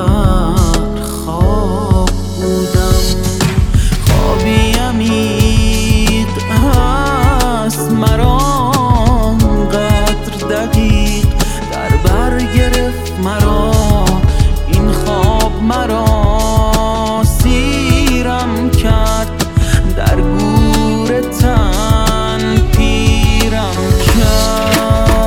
در خواب بودم. خوابی عمیق هست مرا قدر دقیق در بر گرفت مرا این خواب مرا سیرم کرد در گور تن پیرم کرد.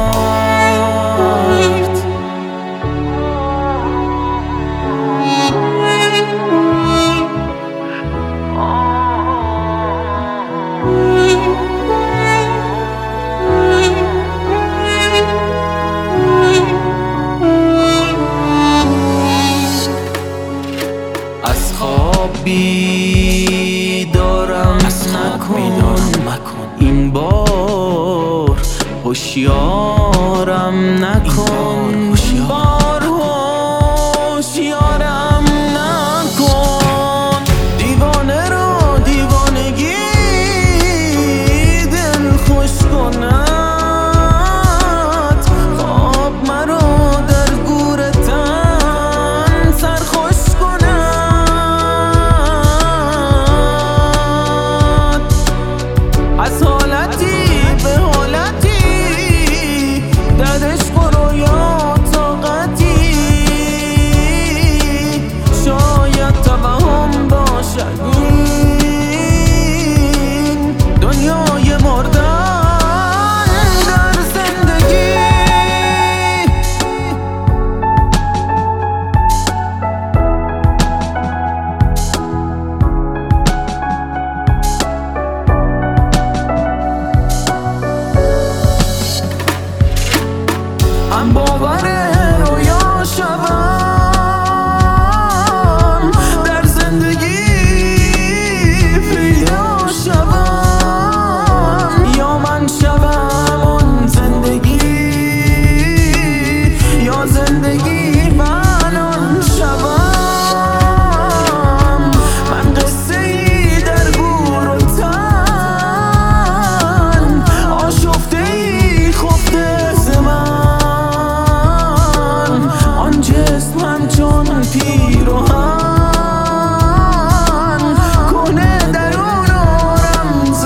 از خواب بیدارم مکن این بار هوشیارم نکن بار هوشیارم نکن. دیوانه را دیوانگی دل خوش کند خواب مرا در گور تن سرخوش کند. از حالتی به حالتی در عشق و رویا طاقتی شاید توهم باشد این دنیای مردن در زندگی. من باور رویا شوم در زندگی پیدا شوم یا من شوم اون زندگی یا زندگی من آن شوم. من قصه ای در گور و تن آشفته ای خفته ز من جسم همچون پیراهن کنه درون و رمز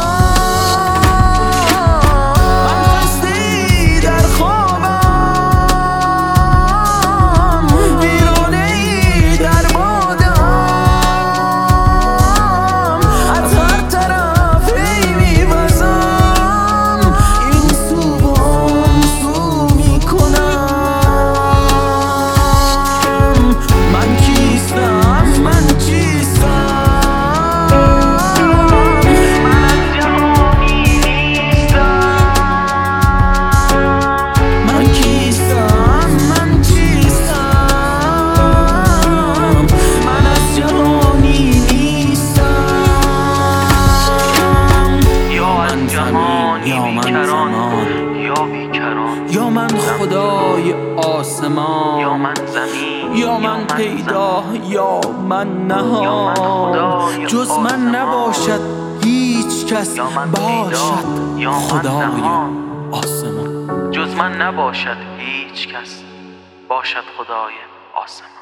تن. من خسته‌ای در خوابم ویرانه‌ای در بادم از هر طرف هی می‌وزم این سو و آن سو می‌کنم. من کیستم من چیستم من از جهانی نیستم. من کیستم من چیستم من از جهانی نیستم. یا من جهانی بیکران یا من خدای آسمان یا من زمین یا من پیدا یا من نهان. جز من نباشد هیچ کس باشد خدای آسمان. جز من نباشد هیچ کس باشد خدای آسمان.